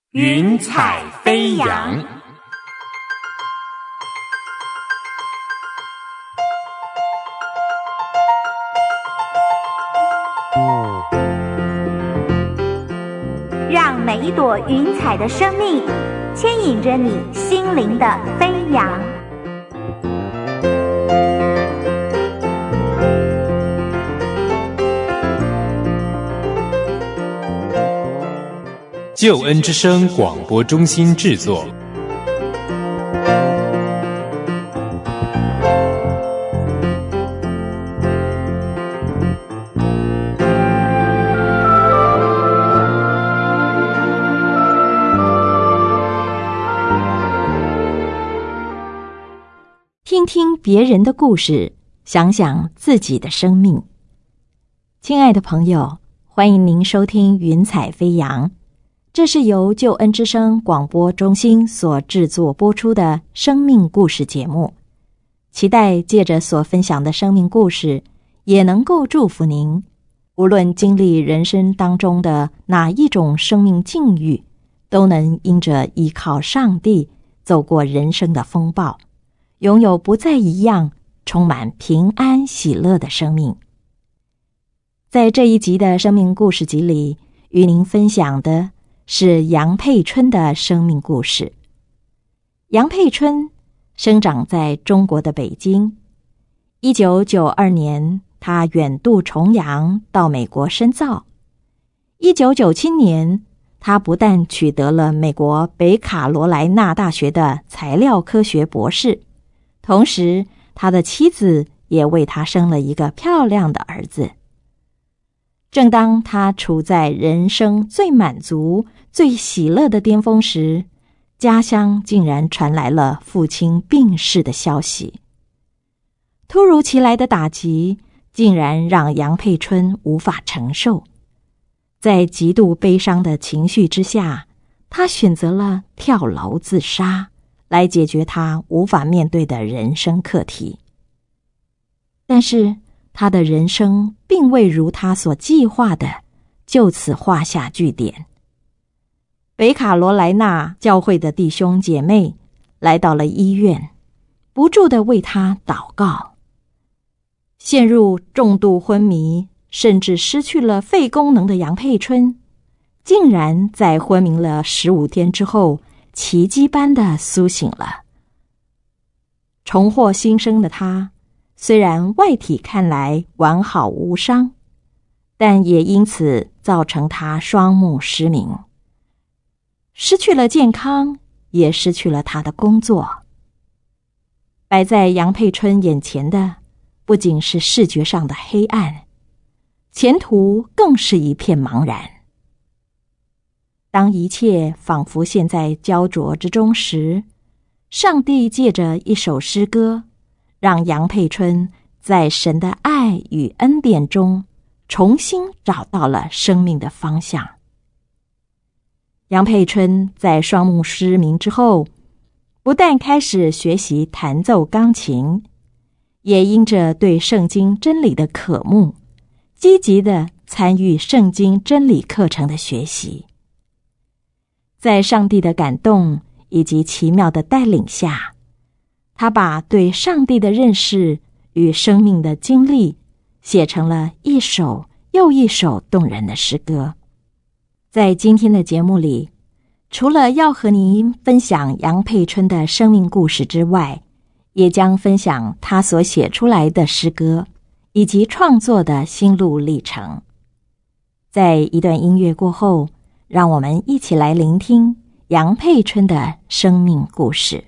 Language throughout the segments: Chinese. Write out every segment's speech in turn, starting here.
云彩飞扬。 让每一朵云彩的生命牵引着你心灵的飞扬。 救恩之声广播中心制作。 听听别人的故事，想想自己的生命。亲爱的朋友，欢迎您收听云彩飞扬，这是由救恩之声广播中心所制作播出的生命故事节目，期待借着所分享的生命故事，也能够祝福您，无论经历人生当中的哪一种生命境遇，都能因着依靠上帝走过人生的风暴，拥有不再一样充满平安喜乐的生命。在这一集的生命故事集里，与您分享的是杨佩春的生命故事。杨佩春生长在中国的北京。1992年，他远渡重洋到美国深造。1997年，他不但取得了美国北卡罗来纳大学的材料科学博士，同时他的妻子也为他生了一个漂亮的儿子。正当他处在人生最满足、最喜乐的巅峰时，家乡竟然传来了父亲病逝的消息。突如其来的打击竟然让杨佩春无法承受，在极度悲伤的情绪之下，他选择了跳楼自杀，来解决他无法面对的人生课题。但是他的人生并未如他所计划的就此画下句点。北卡罗来纳教会的弟兄姐妹来到了医院，不住地为他祷告。陷入重度昏迷，甚至失去了肺功能的杨佩春，竟然在昏迷了15天之后，奇迹般地苏醒了。重获新生的他，虽然外体看来完好无伤，但也因此造成他双目失明，失去了健康，也失去了他的工作。摆在杨佩春眼前的不仅是视觉上的黑暗，前途更是一片茫然。当一切仿佛陷在焦灼之中时，上帝借着一首诗歌，让杨佩春在神的爱与恩典中重新找到了生命的方向。杨佩春在双目失明之后，不但开始学习弹奏钢琴，也因着对圣经真理的渴慕，积极地参与圣经真理课程的学习。在上帝的感动以及奇妙的带领下，他把对上帝的认识与生命的经历写成了一首又一首动人的诗歌。在今天的节目里，除了要和您分享杨佩春的生命故事之外，也将分享他所写出来的诗歌以及创作的心路历程。在一段音乐过后，让我们一起来聆听杨佩春的生命故事。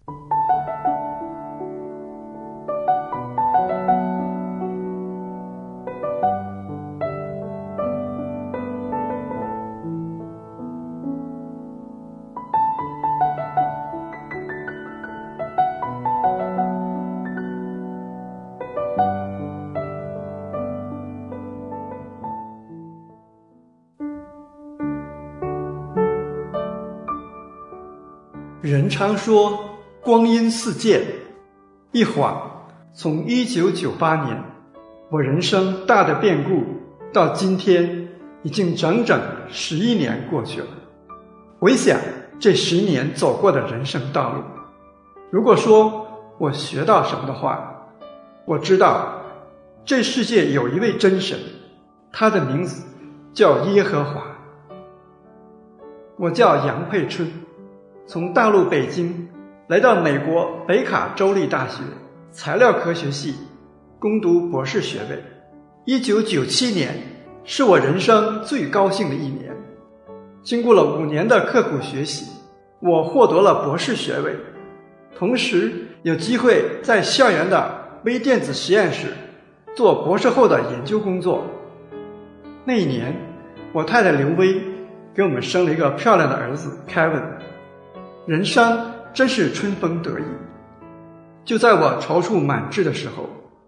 人常说光阴似箭，一晃从1998年我人生大的变故到今天已经整整11年过去了。 回想这10年走过的人生道路，如果说我学到什么的话，我知道这世界有一位真神，他的名字叫耶和华。我叫杨佩春，从大陆北京来到美国北卡州立大学材料科学系攻读博士学位。1997年是我人生最高兴的一年，经过了5年的刻苦学习，我获得了博士学位，同时有机会在校园的微电子实验室做博士后的研究工作。那一年，我太太刘薇给我们生了一个漂亮的儿子 Kevin， 人生真是春风得意。就在我踌躇满志的时候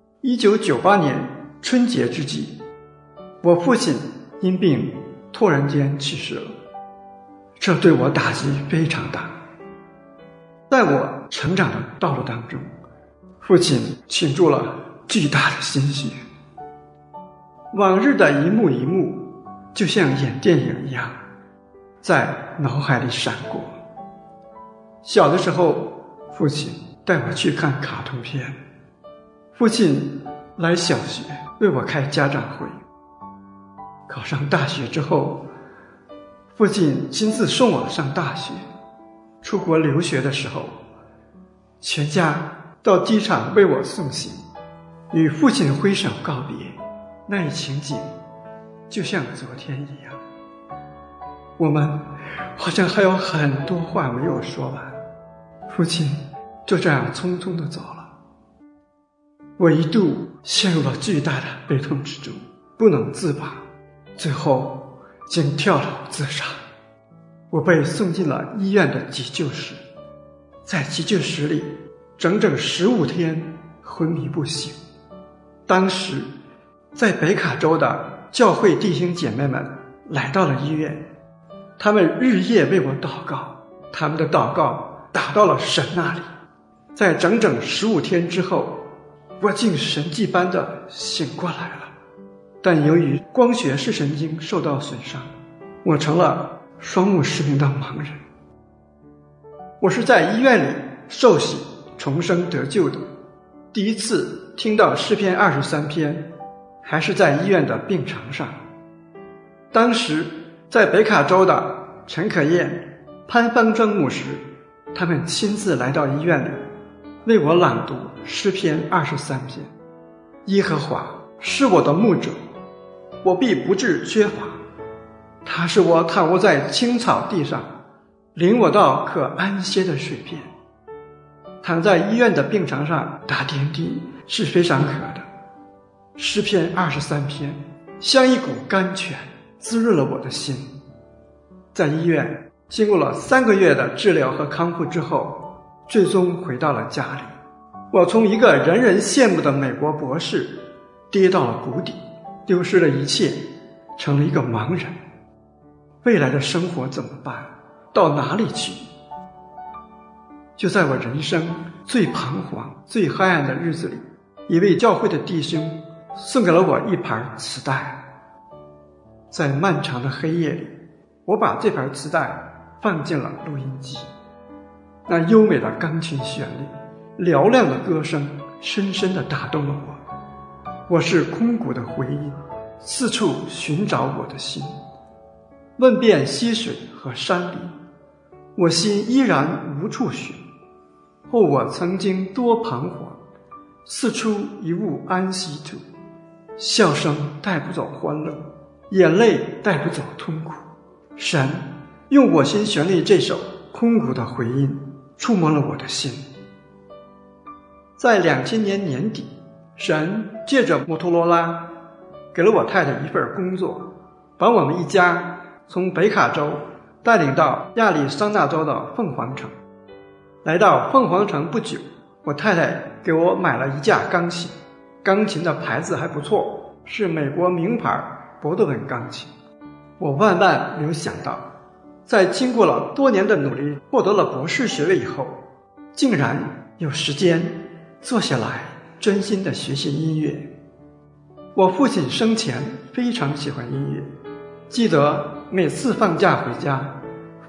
，1998年春节之际，我父亲因病突然间去世了，这对我打击非常大。在我成长的道路当中，父亲倾注了巨大的心血，往日的一幕一幕就像演电影一样在脑海里闪过。小的时候，父亲带我去看卡通片，父亲来小学为我开家长会。考上大学之后，父亲亲自送我上大学。出国留学的时候，全家到机场为我送行，与父亲挥手告别，那一情景就像昨天一样。我们好像还有很多话没有说完，父亲就这样匆匆地走了。我一度陷入了巨大的悲痛之中，不能自拔，最后竟跳楼自杀。我被送进了医院的急救室，在急救室里整整15天昏迷不醒。当时在北卡州的教会弟兄姐妹们来到了医院，他们日夜为我祷告，他们的祷告打到了神那里。在整整15天之后，我竟神迹般的醒过来了。但由于光学视神经受到损伤，我成了双目失明的盲人。我是在医院里受洗重生得救的，第一次听到诗篇23篇还是在医院的病床上。当时在北卡州的陈可燕、潘方正牧师，他们亲自来到医院里为我朗读诗篇23篇。耶和华是我的牧者，我必不致缺乏。他使我躺卧在青草地上，领我到可安歇的水边。躺在医院的病床上打点滴是非常渴的，诗篇23篇像一股甘泉滋润了我的心。在医院经过了3个月的治疗和康复之后，最终回到了家里。我从一个人人羡慕的美国博士跌到了谷底，丢失了一切，成了一个盲人。未来的生活怎么办？到哪里去？就在我人生最彷徨最黑暗的日子里，一位教会的弟兄送给了我一盘磁带。在漫长的黑夜里，我把这盘磁带放进了录音机。那优美的钢琴旋律，嘹亮的歌声深深地打动了我。我是空谷的回音，四处寻找我的心，问遍溪水和山林，我心依然无处寻。后我曾经多彷徨，四处一无安息处。笑声带不走欢乐，眼泪带不走痛苦。神用我心旋律这首空谷的回音触摸了我的心。在2000年年底，神借着摩托罗拉给了我太太一份工作，把我们一家从北卡州带领到亚利桑那州的凤凰城。来到凤凰城不久，我太太给我买了一架钢琴，钢琴的牌子还不错，是美国名牌伯德文钢琴。我万万没有想到，在经过了多年的努力获得了博士学位以后，竟然有时间坐下来专心地学习音乐。我父亲生前非常喜欢音乐，记得每次放假回家，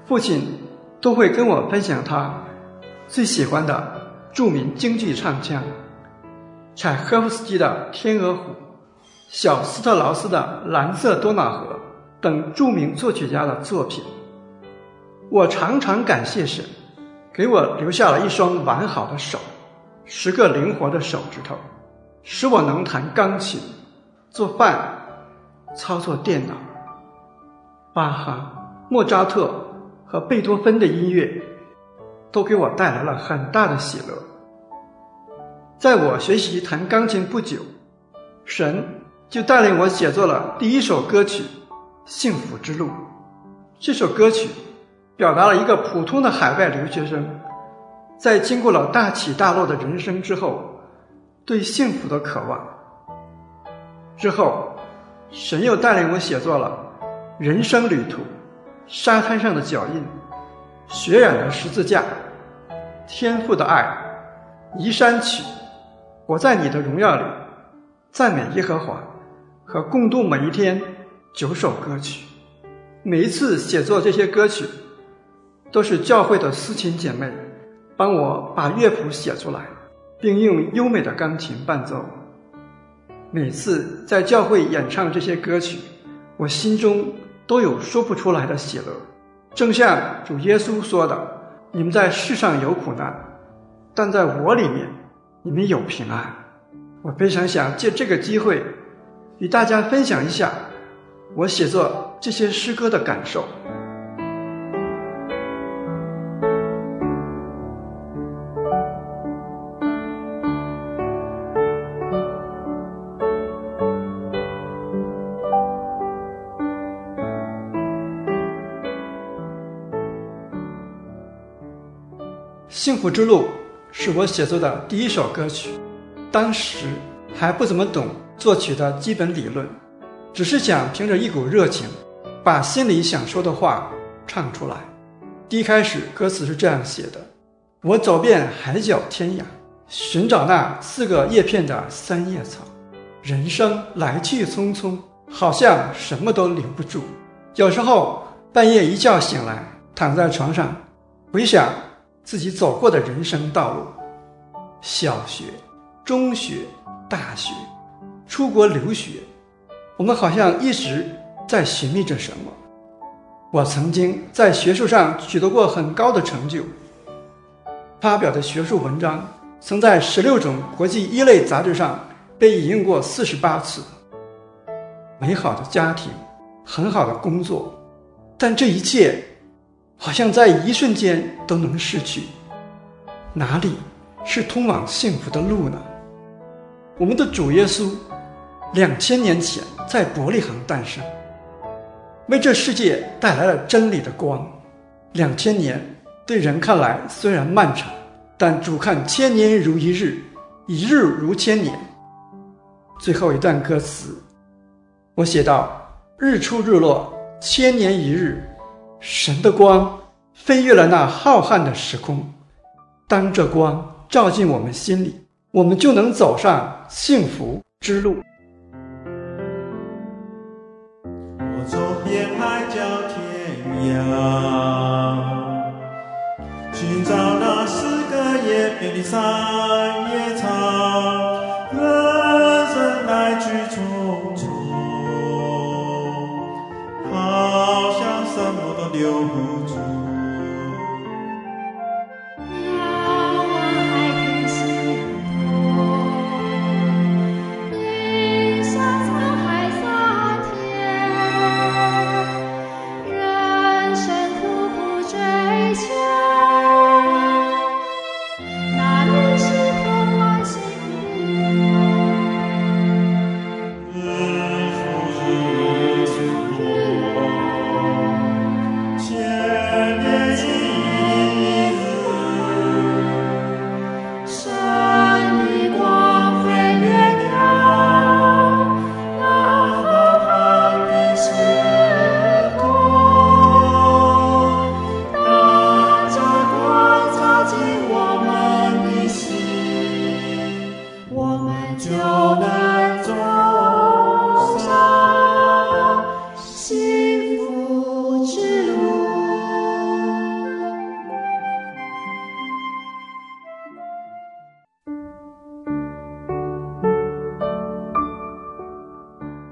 父亲都会跟我分享他最喜欢的著名京剧唱腔，柴可夫斯基的《天鹅湖》，小斯特劳斯的《蓝色多瑙河》等著名作曲家的作品。我常常感谢神，给我留下了一双完好的手，10个灵活的手指头，使我能弹钢琴、做饭、操作电脑。巴哈、莫扎特和贝多芬的音乐都给我带来了很大的喜乐。在我学习弹钢琴不久，神就带领我写作了第一首歌曲《幸福之路》。这首歌曲表达了一个普通的海外留学生在经过了大起大落的人生之后对幸福的渴望。之后神又带领我写作了人生旅途、沙滩上的脚印、血染的十字架、天父的爱、移山曲、活在你的荣耀里、赞美耶和华和共度每一天9首歌曲。每一次写作这些歌曲都是教会的司琴姐妹帮我把乐谱写出来，并用优美的钢琴伴奏。每次在教会演唱这些歌曲，我心中都有说不出来的喜乐。正像主耶稣说的，你们在世上有苦难，但在我里面你们有平安。我非常想借这个机会与大家分享一下我写作这些诗歌的感受。幸福之路是我写作的第一首歌曲，当时还不怎么懂作曲的基本理论，只是想凭着一股热情把心里想说的话唱出来。第一开始歌词是这样写的：我走遍海角天涯，寻找那4个叶片的三叶草，人生来去匆匆，好像什么都留不住。有时候半夜一觉醒来，躺在床上回想自己走过的人生道路，小学、中学、大学，出国留学，我们好像一直在寻觅着什么。我曾经在学术上取得过很高的成就，发表的学术文章曾在16种国际一类杂志上被引用过48次。美好的家庭，很好的工作，但这一切好像在一瞬间都能逝去。哪里是通往幸福的路呢？我们的主耶稣2000年前在伯利恒诞生，为这世界带来了真理的光。2000年对人看来虽然漫长，但主看千年如一日，一日如千年。最后一段歌词我写道：日出日落，千年一日，神的光飞越了那浩瀚的时空。当这光照进我们心里，我们就能走上幸福之路。 我走遍海角天涯，寻找那4个叶片的三叶草，人生来去匆匆，好像什么都留不住。 那人生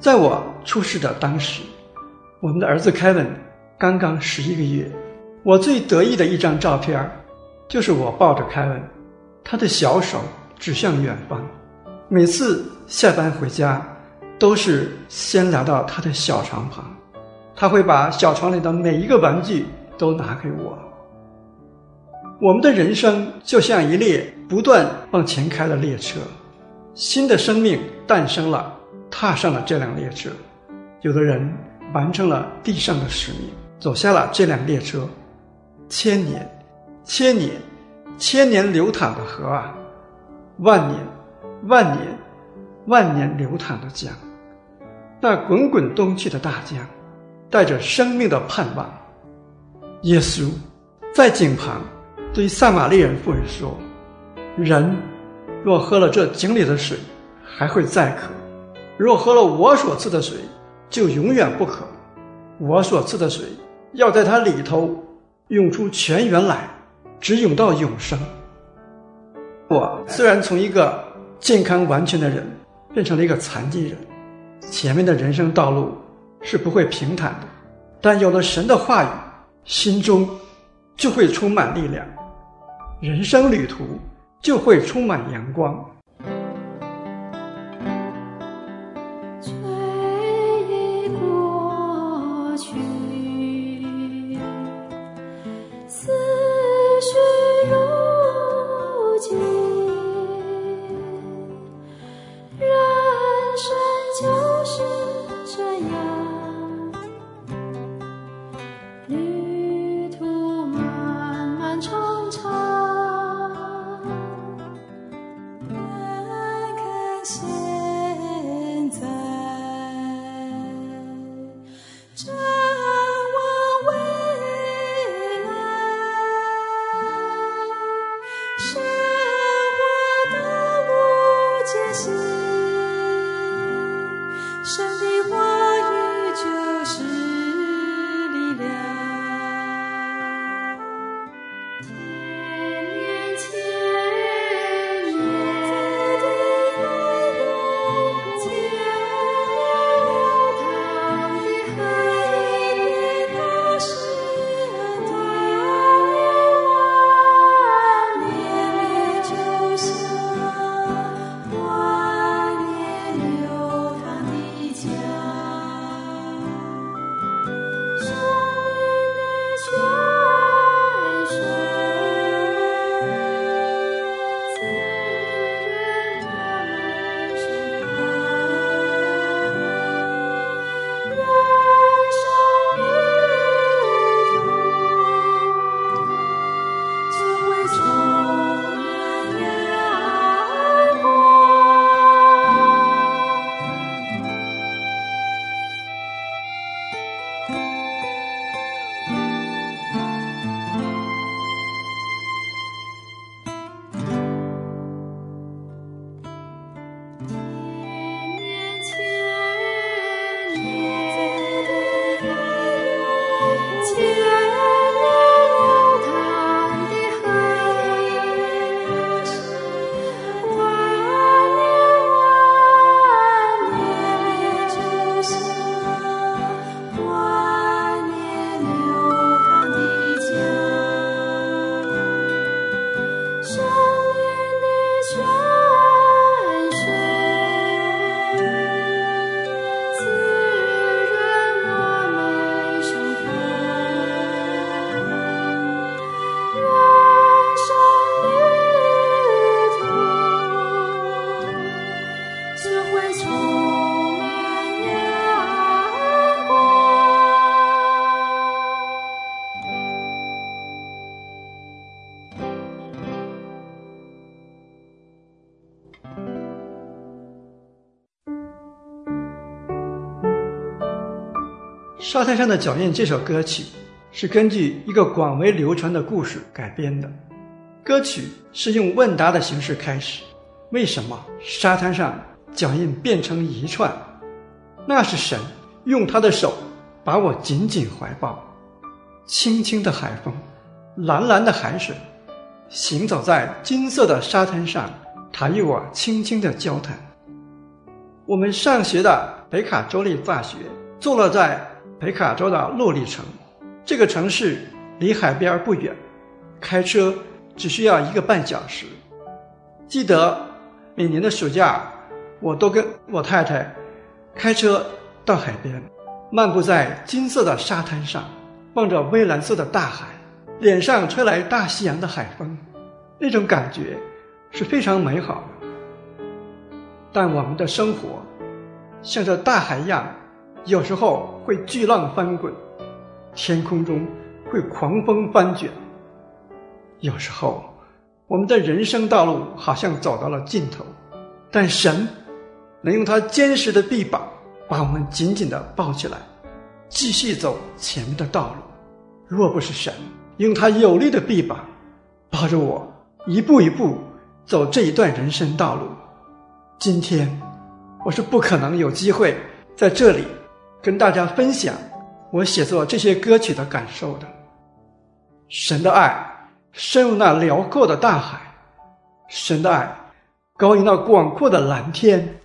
在我出世的当时，我们的儿子凯文刚刚11个月。我最得意的一张照片就是我抱着凯文，他的小手指向远方。每次下班回家都是先来到他的小床旁，他会把小床里的每一个玩具都拿给我。我们的人生就像一列不断往前开的列车，新的生命诞生了，踏上了这辆列车。有的人完成了地上的使命，走下了这辆列车。千年千年千年流淌的河啊，万年万年万年流淌的江，那滚滚东去的大江，带着生命的盼望。耶稣在井旁对撒玛利人妇人说，人若喝了这井里的水，还会再渴，若喝了我所赐的水，就永远不渴。我所赐的水要在它里头涌出泉源来，直涌到永生。我虽然从一个健康完全的人变成了一个残疾人，前面的人生道路是不会平坦的，但有了神的话语，心中就会充满力量，人生旅途就会充满阳光。沙滩上的脚印这首歌曲是根据一个广为流传的故事改编的。歌曲是用问答的形式开始，为什么沙滩上脚印变成一串？那是神用他的手把我紧紧怀抱，轻轻的海风，蓝蓝的海水，行走在金色的沙滩上，他与我轻轻的交谈。我们上学的北卡州立大学，坐落在北卡州的洛里城。这个城市离海边不远，开车只需要1个半小时。记得每年的暑假，我都跟我太太开车到海边，漫步在金色的沙滩上，望着蔚蓝色的大海，脸上吹来大西洋的海风，那种感觉是非常美好的。但我们的生活像这大海一样，有时候会巨浪翻滚，天空中会狂风翻卷。有时候我们的人生道路好像走到了尽头，但神能用他坚实的臂膀把我们紧紧地抱起来，继续走前面的道路。若不是神用他有力的臂膀抱着我一步一步走这一段人生道路，今天我是不可能有机会在这里跟大家分享我写作这些歌曲的感受的。神的爱深入那辽阔的大海，神的爱高于那广阔的蓝天。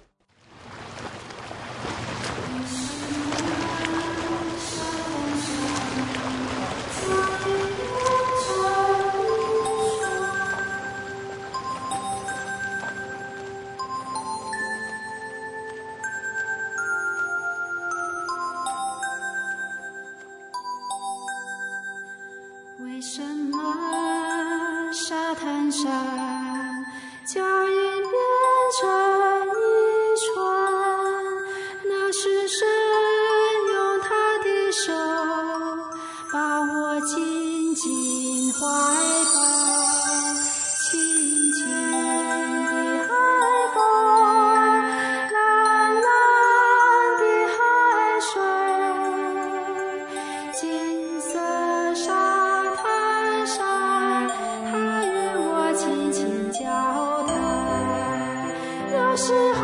为什么沙滩上脚印变成一船？那是神用他的手把我紧紧怀抱，轻轻的海风，蓝蓝的海水，金色沙滩上，他与我轻轻交谈。有时候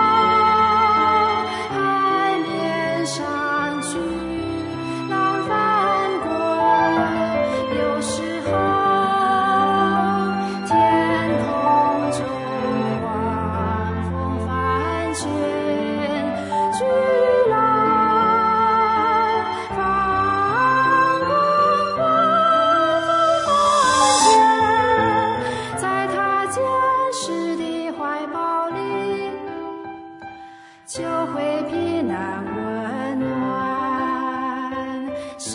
海面上去浪翻滚，有时候天空中狂风翻卷，巨浪翻滚，狂风翻卷，在他坚实的怀抱里，就会平安温暖。神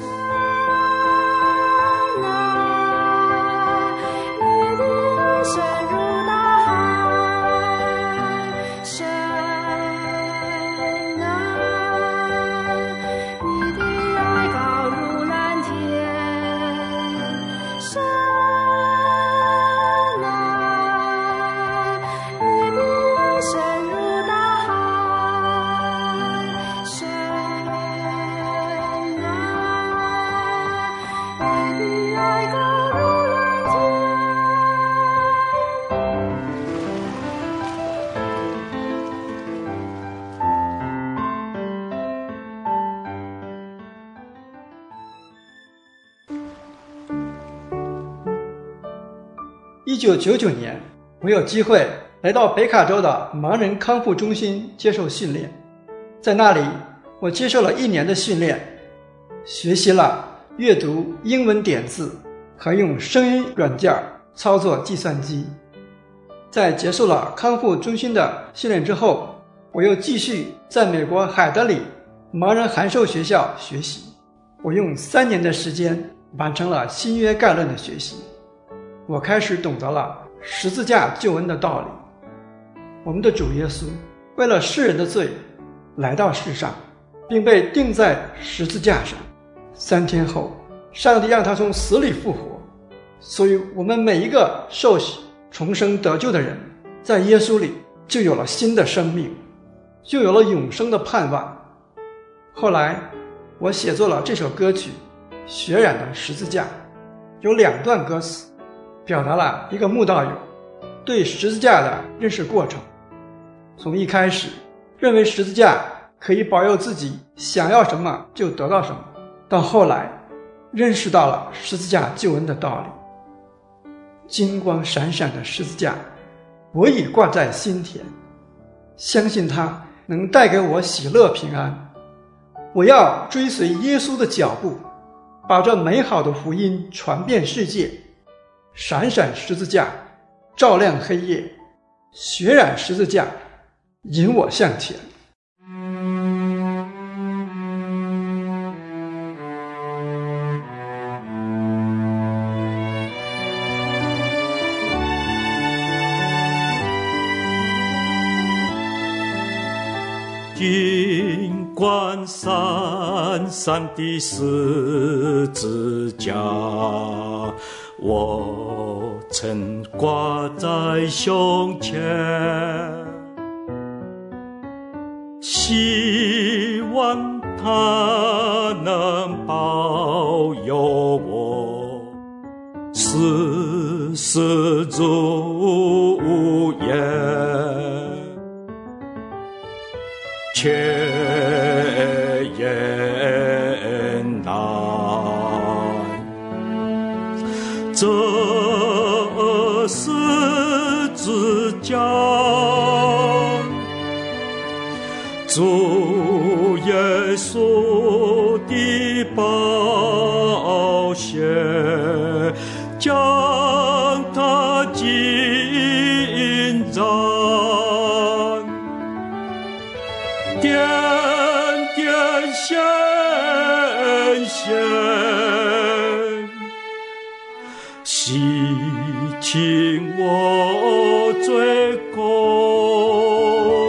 啊，你的爱深如大海，神啊，你的爱高如蓝天，神啊，你的爱深如大海，神啊，你的爱高如蓝天。 1999年，我有机会来到北卡州的盲人康复中心接受训练。在那里，我接受了1年的训练，学习了阅读英文点字和用声音软件操作计算机。在结束了康复中心的训练之后，我又继续在美国海德里盲人函授学校学习。我用3年的时间完成了新约概论的学习。我开始懂得了十字架救恩的道理。我们的主耶稣为了世人的罪来到世上，并被钉在十字架上。3天后，上帝让他从死里复活。所以我们每一个受洗重生得救的人，在耶稣里就有了新的生命，就有了永生的盼望。后来我写作了这首歌曲《血染的十字架》，有2段歌词表达了一个慕道友对十字架的认识过程。从一开始认为十字架可以保佑自己想要什么就得到什么，到后来认识到了十字架救恩的道理。金光闪闪的十字架，我已挂在心田，相信它能带给我喜乐平安。我要追随耶稣的脚步，把这美好的福音传遍世界。闪闪十字架，照亮黑夜；血染十字架，引我向前。 尽管闪闪的十字架，我曾挂在胸前，希望它能保佑我事事如愿，却也难。这十字架，主耶稣的宝血，将它浸染，点点线线，洗清我罪过，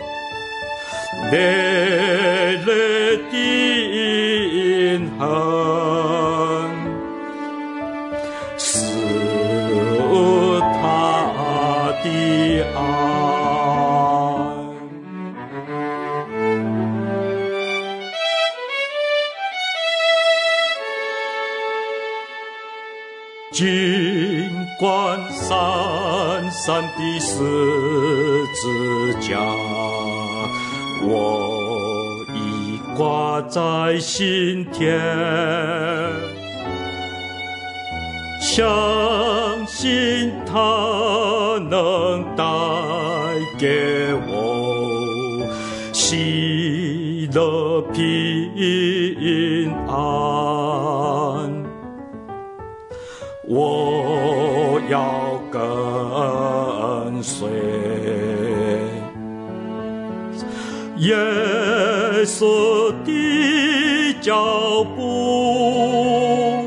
累累的印痕，是他的爱。尽管闪闪的十字架，我已挂在心田，相信它能带给我喜乐平安。我要跟随耶稣的脚步，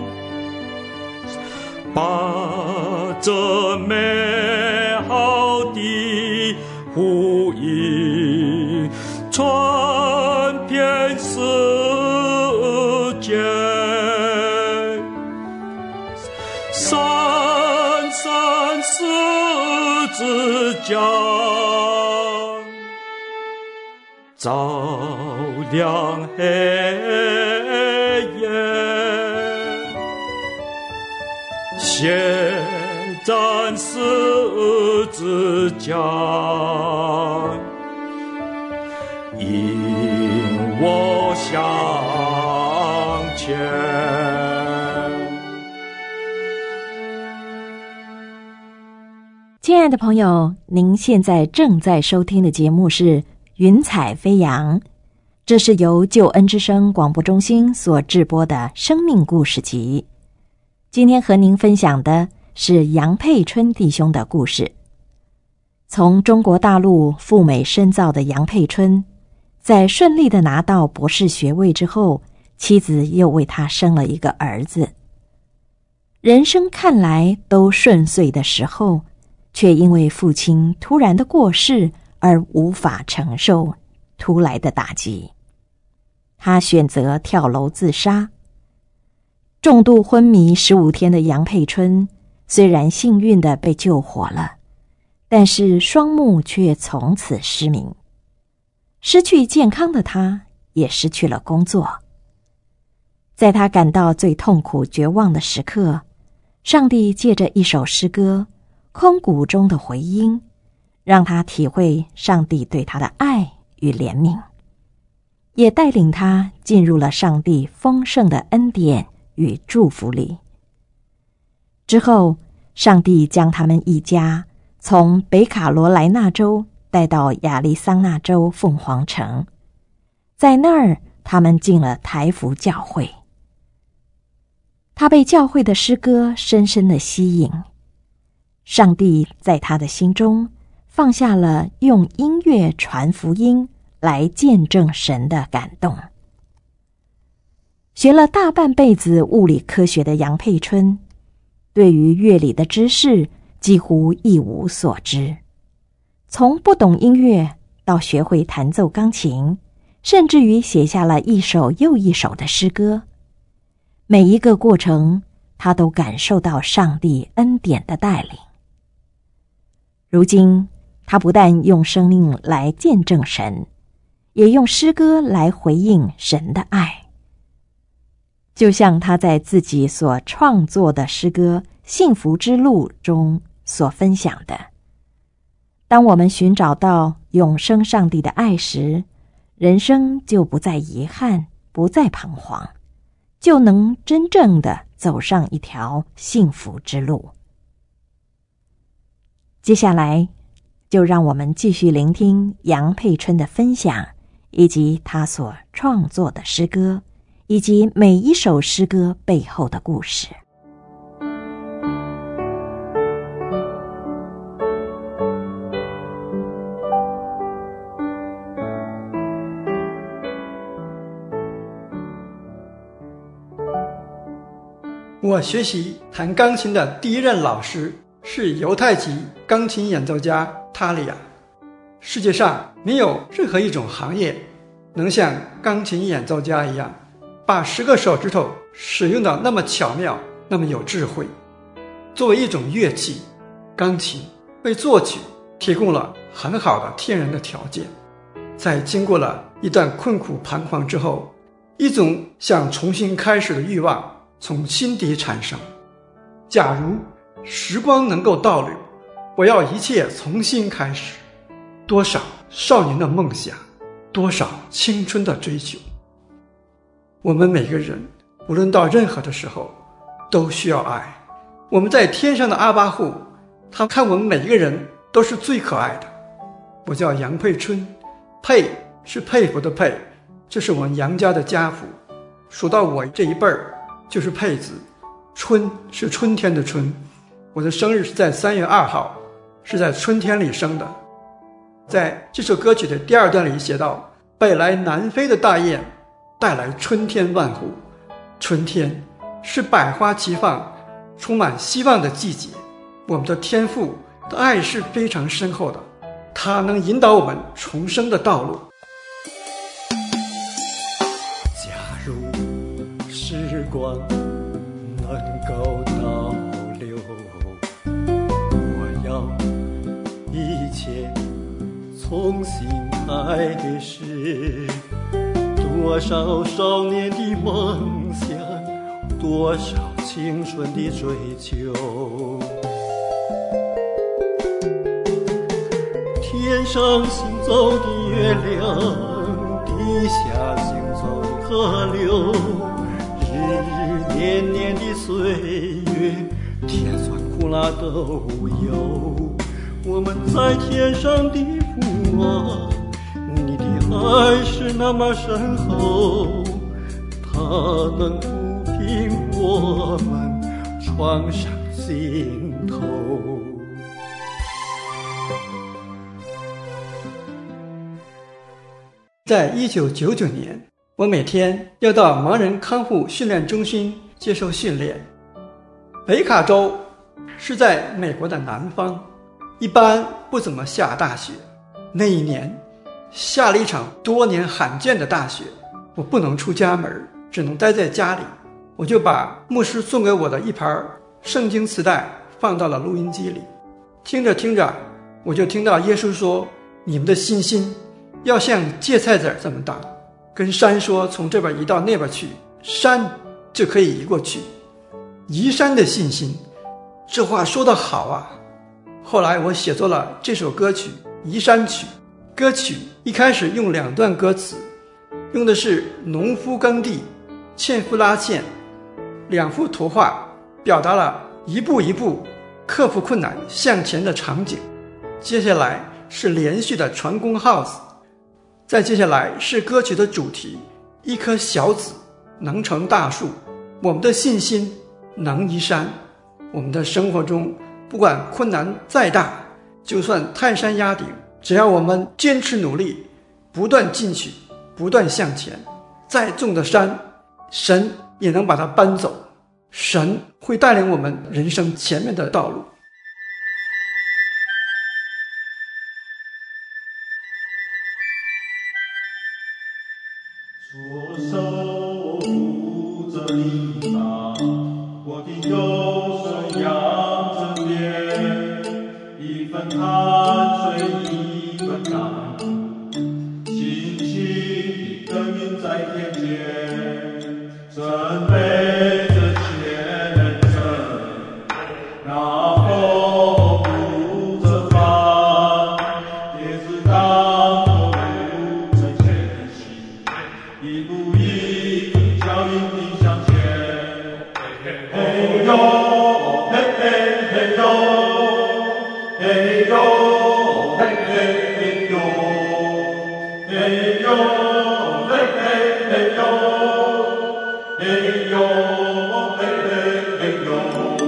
把这美好的福音传遍世界。闪闪十字架，照亮黑夜，血染十字架，引我向前。 亲爱的朋友，您现在正在收听的节目是云彩飞扬，这是由救恩之声广播中心所制播的生命故事集。今天和您分享的是杨佩春弟兄的故事。从中国大陆赴美深造的杨佩春，在顺利的拿到博士学位之后，妻子又为他生了一个儿子。人生看来都顺遂的时候，却因为父亲突然的过世而无法承受突来的打击，他选择跳楼自杀。重度昏迷15天的杨佩春，虽然幸运地被救活了，但是双目却从此失明。失去健康的他，也失去了工作。在他感到最痛苦绝望的时刻，上帝借着一首诗歌空谷中的回音，让他体会上帝对他的爱与怜悯，也带领他进入了上帝丰盛的恩典与祝福里。之后，上帝将他们一家从北卡罗来纳州带到亚利桑那州凤凰城，在那儿他们进了台福教会。他被教会的诗歌深深地吸引，上帝在他的心中放下了用音乐传福音来见证神的感动。学了大半辈子物理科学的杨佩春，对于乐理的知识几乎一无所知，从不懂音乐到学会弹奏钢琴，甚至于写下了一首又一首的诗歌。每一个过程，他都感受到上帝恩典的带领。如今，他不但用生命来见证神，也用诗歌来回应神的爱。就像他在自己所创作的诗歌《幸福之路》中所分享的，当我们寻找到永生上帝的爱时，人生就不再遗憾，不再彷徨，就能真正的走上一条幸福之路。接下来，就让我们继续聆听杨佩春的分享，以及他所创作的诗歌，以及每一首诗歌背后的故事。 我学习弹钢琴的第一任老师是犹太籍钢琴演奏家塔利亚。世界上没有任何一种行业能像钢琴演奏家一样，把10个手指头使用的那么巧妙，那么有智慧。作为一种乐器，钢琴为作曲提供了很好的天然的条件。在经过了一段困苦彷徨之后，一种想重新开始的欲望从心底产生。假如时光能够倒流，我要一切从新开始。多少少年的梦想，多少青春的追求。我们每个人无论到任何的时候都需要爱。我们在天上的阿爸父，他看我们每一个人都是最可爱的。我叫杨佩春，佩是佩服的佩，这是我们杨家的家谱，数到我这一辈儿就是佩字。春是春天的春，我的生日是在3月2号，是在春天里生的。在这首歌曲的第2段里写道，北来南飞的大雁带来春天万户。春天是百花齐放，充满希望的季节。我们的天父的爱是非常深厚的，他能引导我们重生的道路。 假如时光能够倒流，我要一切重新开始。多少少年的梦想，多少青春的追求。天上行走的月亮，地下行走的河流，日日年年的岁月，甜酸苦辣都有。我们在天上的父啊，你的爱是那么深厚，它能抚平我们创伤心头。 在1999年，我每天要到盲人康复训练中心接受训练。北卡州是在美国的南方，一般不怎么下大雪。那一年下了一场多年罕见的大雪，我不能出家门，只能待在家里。我就把牧师送给我的一盘圣经磁带放到了录音机里，听着听着，我就听到耶稣说，你们的信心要像芥菜籽这么大，跟山说从这边移到那边去，山就可以移过去。移山的信心，这话说得好啊。后来我写作了这首歌曲《移山曲》。歌曲一开始用2段歌词，用的是农夫耕地、纤夫拉纤2幅图画，表达了一步一步克服困难向前的场景。接下来是连续的传功号子。再接下来是歌曲的主题，一颗小籽能成大树，我们的信心能移山。我们的生活中不管困难再大，就算泰山压顶，只要我们坚持努力，不断进取，不断向前，再重的山，神也能把它搬走。神会带领我们人生前面的道路。 左手扶着你吧，我的右手扬着脸，一分汗水一分甘苦，轻轻地耕耘在田间，准备着前程，那后不着帆，也是当作路程前行，一步一步脚印地向前。嘿呦，嘿嘿嘿呦，嘿呦，嘿嘿嘿呦，嘿呦，嘿嘿嘿呦，嘿呦，嘿嘿嘿呦。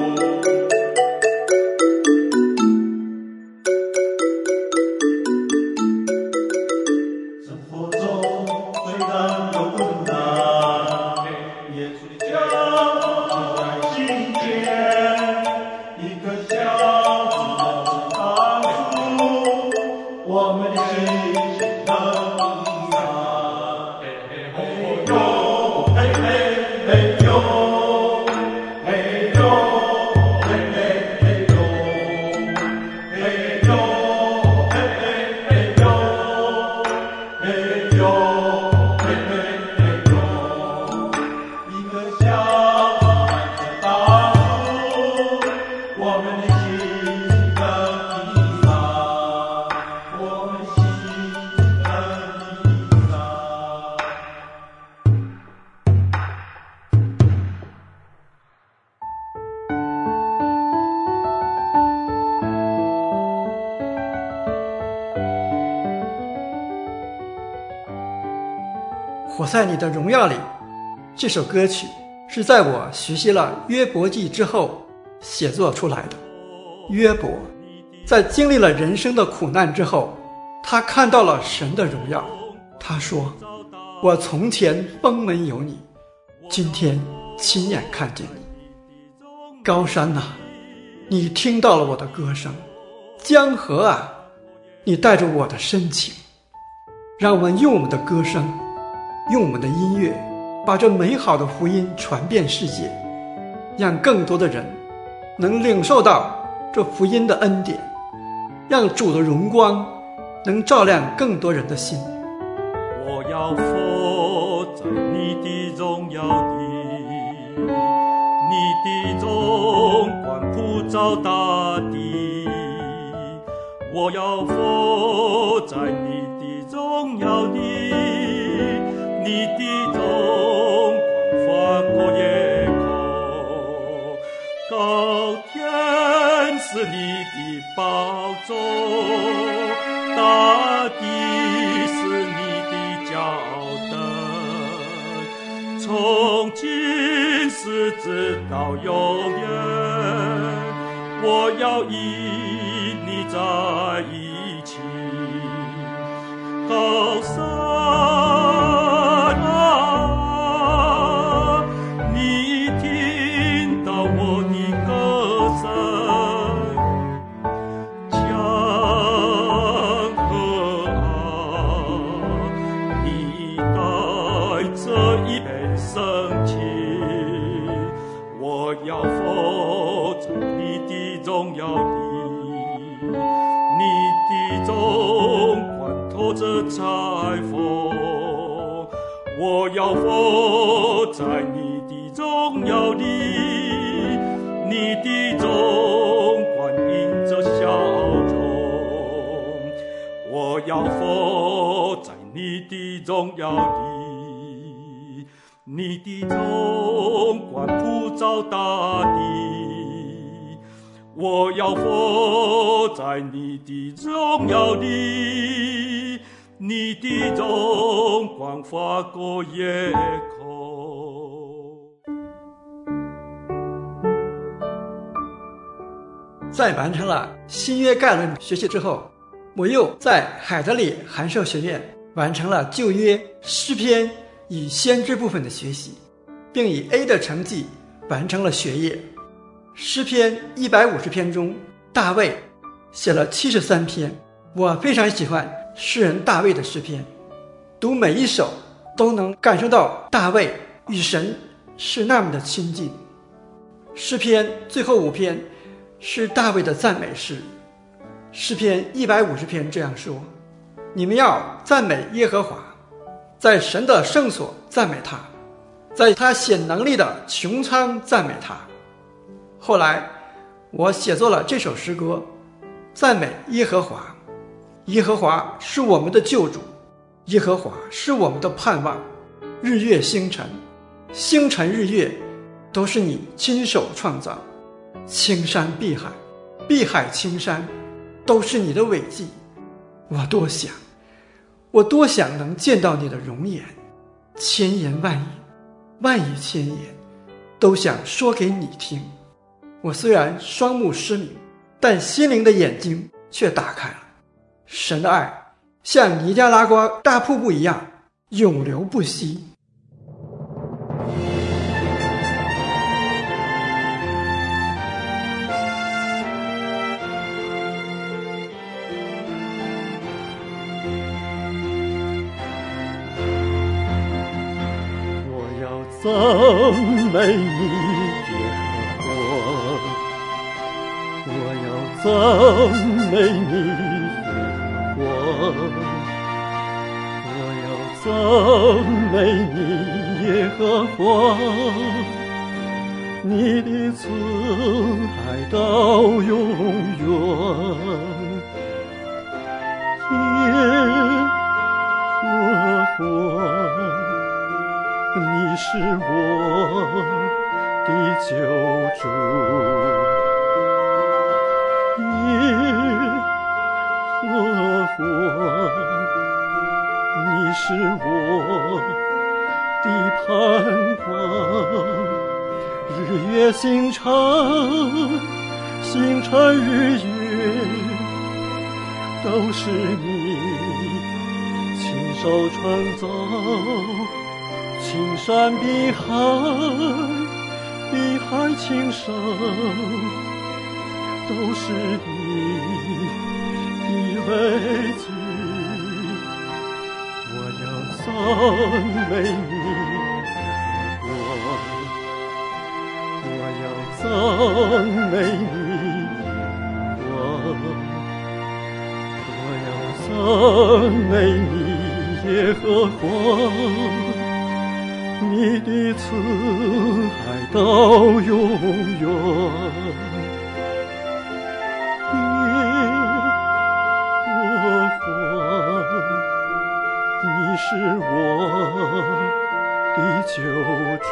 生活中虽然有困难，耶稣的教导就在心间，一颗小籽能成大树，我们的信心能移山。嘿呦，嘿嘿嘿呦，嘿呦，嘿嘿嘿呦，嘿呦，嘿嘿嘿呦。嘿呦，嘿嘿嘿呦，一颗小籽能成大树，我们的心能移山，我们心能移山。 活在你的荣耀里，这首歌曲是在我学习了约伯记之后写作出来的。约伯在经历了人生的苦难之后，他看到了神的荣耀。他说，我从前封门有你，今天亲眼看见你。高山啊，你听到了我的歌声，江河啊，你带着我的深情。让我们用我们的歌声，用我们的音乐，把这美好的福音传遍世界，让更多的人能领受到这福音的恩典，让主的荣光能照亮更多人的心。 我要活在你的荣耀里，你的荣光普照大地。我要活在你的荣耀里，你的荣光翻过夜空。高天是你的宝座，大地是你的脚凳，从今时直到永远，我要与你在一起。高山啊，你听到我的歌声，江河啊，你带着一杯深情。我要活在你的荣耀里，你的荣光透着彩虹。我要活在你的荣耀里，你的荣光映着笑容。我要活在你的荣耀里，你的荣光普照大地。 我要活在你的荣耀里，你的荣光发过夜空。 在完成了新约概论学习之后，我又在海德里函授学院完成了旧约诗篇与先知部分的学习，并以 A 的成绩完成了学业。诗篇150篇中，大卫写了73篇。我非常喜欢诗人大卫的诗篇，读每一首都能感受到大卫与神是那么的亲近。诗篇最后5篇是大卫的赞美诗。诗篇150篇这样说：你们要赞美耶和华，在神的圣所赞美他，在他显能力的穹苍赞美他。后来我写作了这首诗歌，赞美耶和华。耶和华是我们的救主，耶和华是我们的盼望。日月星辰，星辰日月都是你亲手创造，青山碧海，碧海青山都是你的伟绩。我多想能见到你的容颜，千言万语，万语千言都想说给你听。我虽然双目失明，但心灵的眼睛却打开了。神的爱像尼加拉瓜大瀑布一样永流不息。 我要赞美你耶和华，我要赞美你耶和华，我要赞美你耶和华，你的慈爱到永远。耶和华，你是我的救主，耶和华，你是我的盼望。日月星辰，星辰日月，都是你亲手创造。青山碧海，碧海青山，都是你的伟绩。我要赞美你，我要赞美你，我要赞美你耶和华。你的慈爱到永远，耶和华，你是我的救主，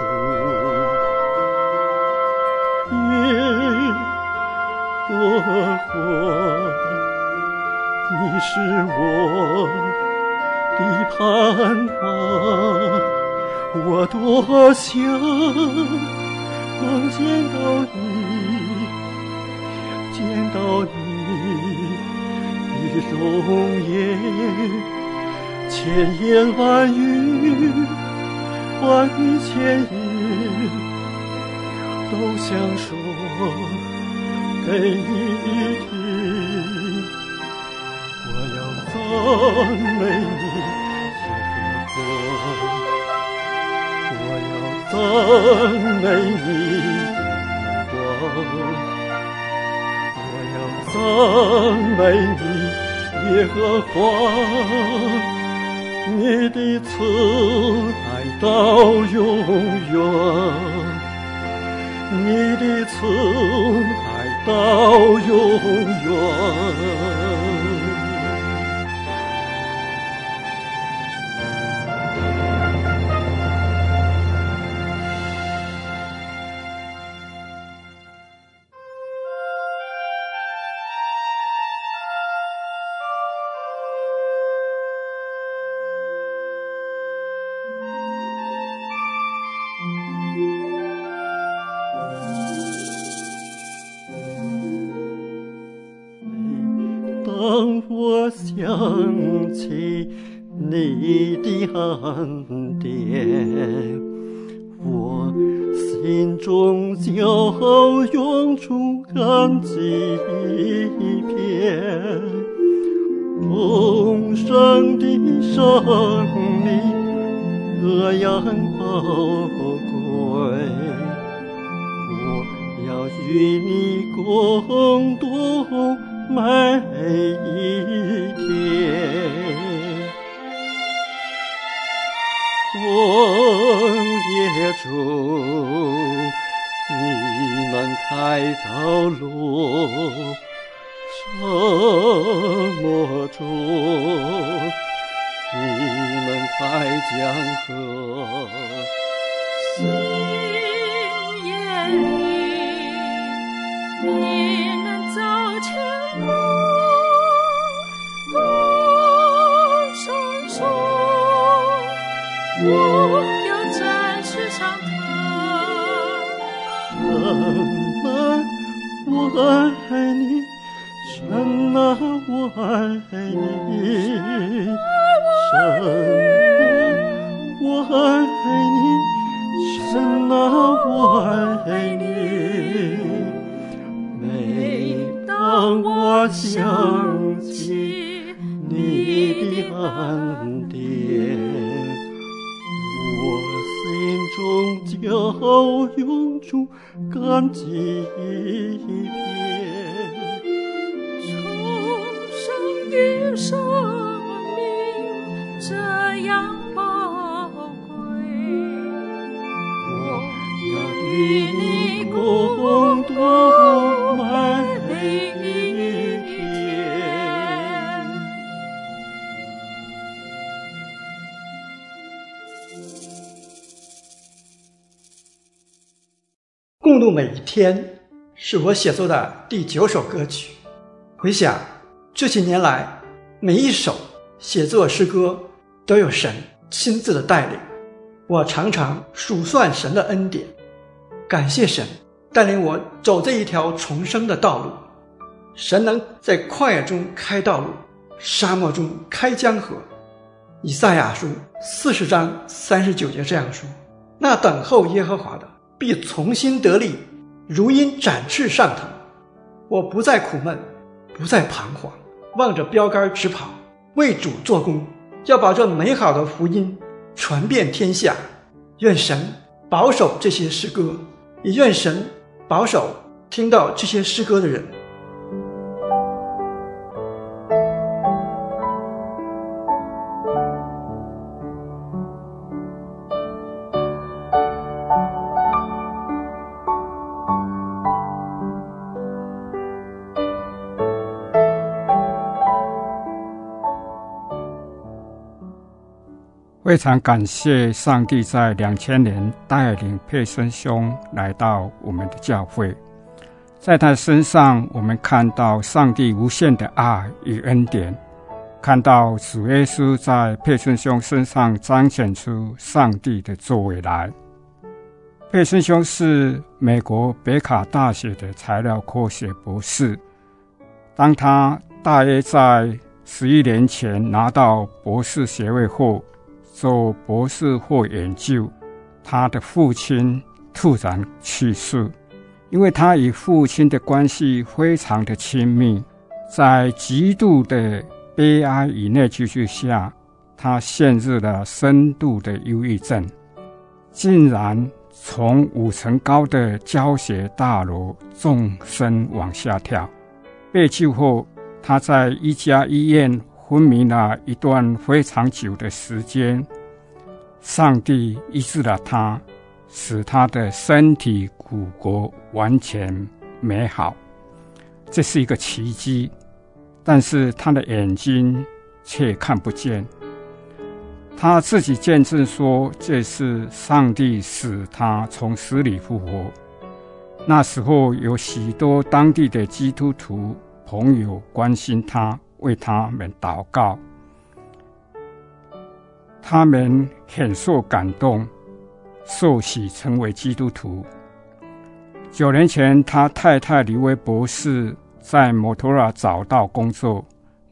耶和华，你是我的盼望。我多想能见到你，见到你的容颜，千言万语，万语千言，都想说给你听。我要赞美你耶和华，赞美你耶和华，我要赞美你耶和华，你的慈爱到永远，你的慈爱到永远。 我想起你的恩典，我心中就涌出感激篇。丰盛的生命何样宝贵，我要与你共度每一天。旷野中你能开道路，沙漠中你能开江河， 深夜里你能走前路，高山上我要展翅上腾。 神啊，我爱你，神啊，我爱你，神啊，我爱你，神啊，我爱你。每当我想起你的恩典，我心中就涌出感激篇。 重生的生命这样宝贵，我要与你共度每一天。 共度每一天是我写作的第9首歌曲。回想这些年来，每一首写作诗歌都有神亲自的带领，我常常数算神的恩典，感谢神带领我走这一条重生的道路。神能在旷野中开道路，沙漠中开江河。以赛亚书40章39节这样说：那等候耶和华的必重新得力，如鹰展翅上腾。我不再苦闷，不再彷徨，望着标杆直跑，为主做工，要把这美好的福音传遍天下。愿神保守这些诗歌，也愿神保守听到这些诗歌的人。 非常感谢上帝在2000年带领佩森兄来到我们的教会，在他身上我们看到上帝无限的爱与恩典，看到主耶稣在佩森兄身上彰显出上帝的作为来。佩森兄是美国北卡大学的材料科学博士，当他大约在11年前拿到博士学位后，做博士后研究，他的父亲突然去世，因为他与父亲的关系非常的亲密，在极度的悲哀与内疚之下，他陷入了深度的忧郁症，竟然从5层高的教学大楼纵身往下跳。被救后，他在一家医院昏迷了一段非常久的时间，上帝医治了他，使他的身体骨骼完全美好，这是一个奇迹。但是他的眼睛却看不见，他自己见证说，这是上帝使他从死里复活。那时候有许多当地的基督徒朋友关心他，为他们祷告，他们很受感动，受洗成为基督徒。9年前，他太太李薇博士在摩托罗拉找到工作，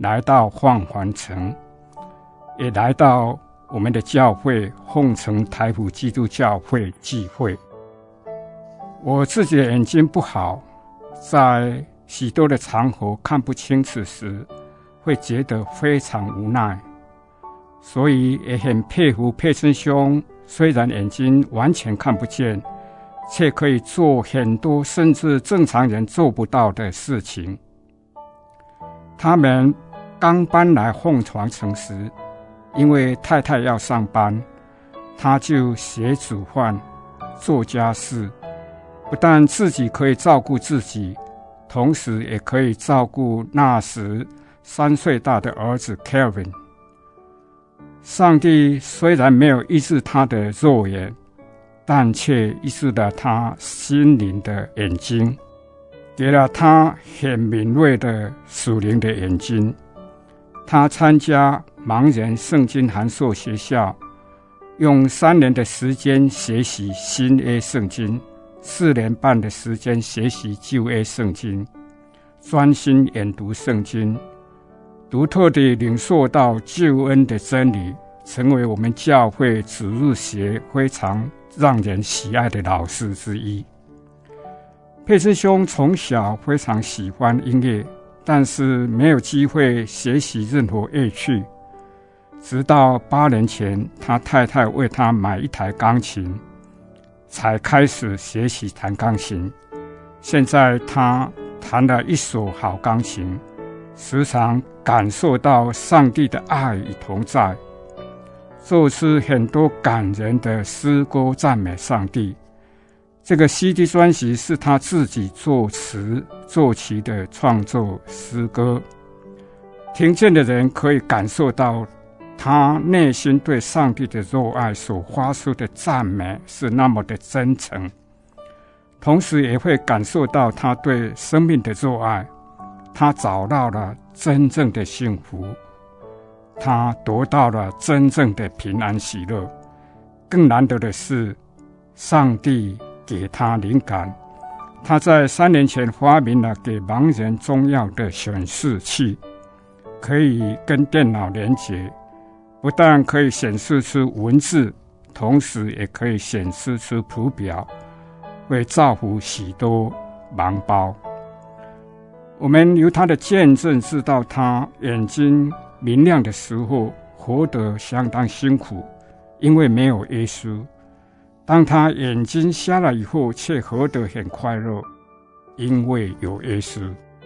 来到凤凰城，也来到我们的教会凤城台埔基督教会聚会。我自己的眼睛不好，在许多的场合看不清楚时，会觉得非常无奈，所以也很佩服佩森兄，虽然眼睛完全看不见，却可以做很多甚至正常人做不到的事情。他们刚搬来凤凰城时，因为太太要上班，他就学煮饭、做家事，不但自己可以照顾自己，同时也可以照顾那时3岁大的儿子 Kevin。 上帝虽然没有医治他的肉眼，但却医治了他心灵的眼睛，给了他很敏锐的属灵的眼睛。他参加盲人圣经函授学校，用3年的时间学习新约圣经，4年半的时间学习旧约圣经，专心研读圣经，独特地领受到救恩的真理，成为我们教会主日学非常让人喜爱的老师之一。佩斯兄从小非常喜欢音乐，但是没有机会学习任何乐器，直到8年前他太太为他买一台钢琴，才开始学习弹钢琴。现在他弹了一手好钢琴，时常感受到上帝的爱与同在，做出很多感人的诗歌赞美上帝。这个 CD 专辑是他自己作词作曲的创作诗歌，听见的人可以感受到他内心对上帝的热爱所发出的赞美是那么的真诚，同时也会感受到他对生命的热爱。他找到了真正的幸福，他得到了真正的平安喜乐。更难得的是，上帝给他灵感，他在3年前发明了给盲人重要的显示器，可以跟电脑连结，不但可以显示出文字，同时也可以显示出图表，会造福许多盲胞。我们由他的见证知道，他眼睛明亮的时候活得相当辛苦，因为没有耶稣。当他眼睛瞎了以后，却活得很快乐，因为有耶稣。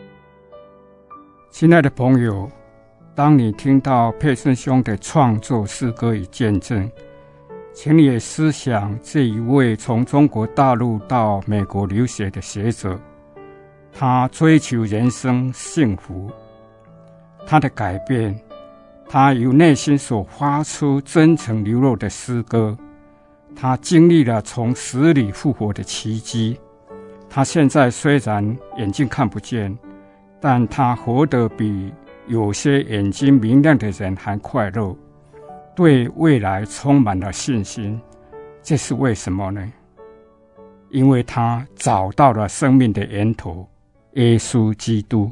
亲爱的朋友，当你听到佩森兄的创作诗歌与见证，请你也思想这一位从中国大陆到美国留学的学者，他追求人生幸福，他的改变，他由内心所发出真诚流露的诗歌，他经历了从死里复活的奇迹。他现在虽然眼睛看不见，但他活得比有些眼睛明亮的人还快乐，对未来充满了信心。这是为什么呢？因为他找到了生命的源头，耶稣基督。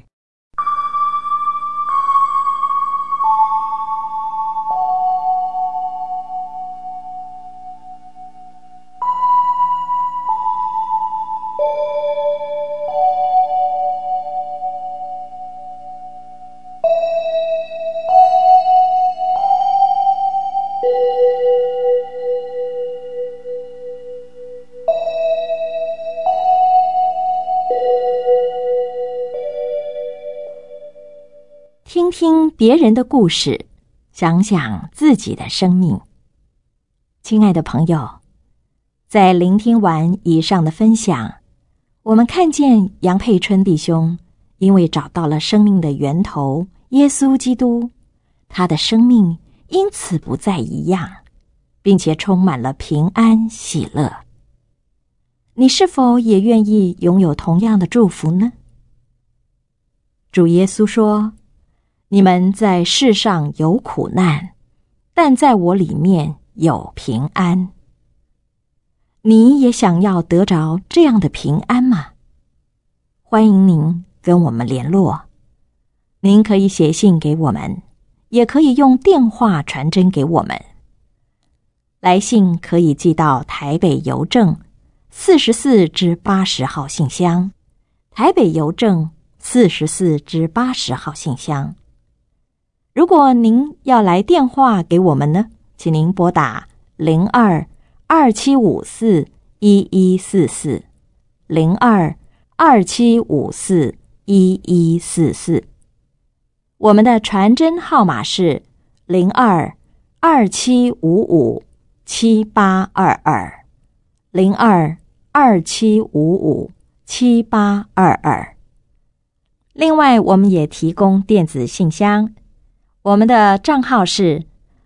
听听别人的故事，想想自己的生命。亲爱的朋友，在聆听完以上的分享，我们看见杨佩春弟兄因为找到了生命的源头耶稣基督，他的生命因此不再一样，并且充满了平安喜乐。你是否也愿意拥有同样的祝福呢？主耶稣说，你们在世上有苦难，但在我里面有平安。你也想要得着这样的平安吗？欢迎您跟我们联络。 您可以写信给我们，也可以用电话传真给我们。来信可以寄到台北邮政44-80号信箱，台北邮政44-80号信箱。如果您要来电话给我们呢，请您拨打02-2754-1144 02-2754-1144。我们的传真号码是02-2755-7822 02-2755-7822。另外，我们也提供电子信箱，我们的账号是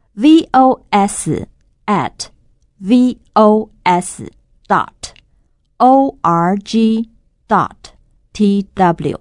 vos@vos.org.tw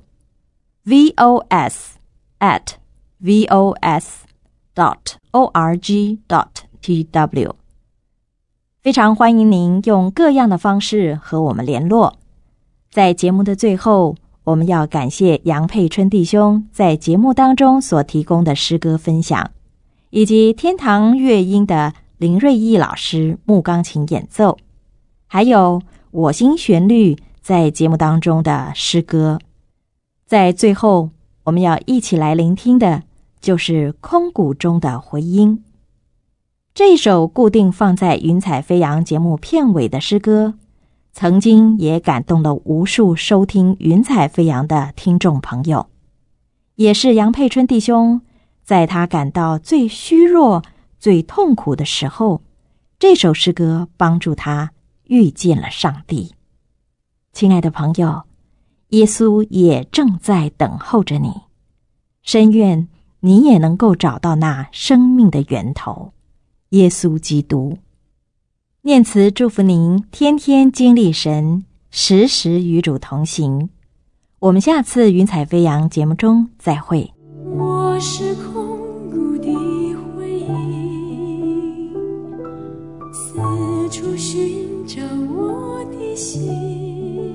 vos@vos.org.tw。 非常欢迎您用各样的方式和我们联络。在节目的最后，我们要感谢杨佩春弟兄在节目当中所提供的诗歌分享，以及天堂乐音的林瑞义老师木钢琴演奏，还有我心旋律在节目当中的诗歌。在最后，我们要一起来聆听的就是空谷中的回音。这一首固定放在云彩飞扬节目片尾的诗歌，曾经也感动了无数收听云彩飞扬的听众朋友，也是杨佩春弟兄在他感到最虚弱、最痛苦的时候，这首诗歌帮助他遇见了上帝。亲爱的朋友，耶稣也正在等候着你，深愿你也能够找到那生命的源头，耶稣基督。念慈祝福您天天经历神，时时与主同行。我们下次云彩飞扬节目中再会。 我是空谷的回音，四处寻找我的心，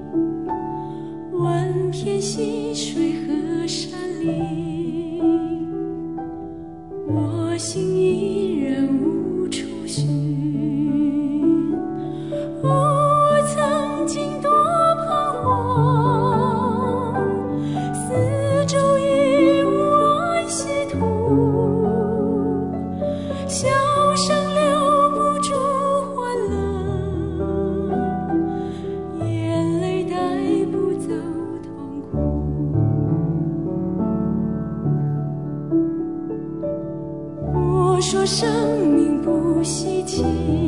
万片溪水和山林，我心依然无处寻。我曾经多彷徨，四周已无安息土，笑声留不住欢乐，眼泪带不走痛苦。我说生命不稀奇，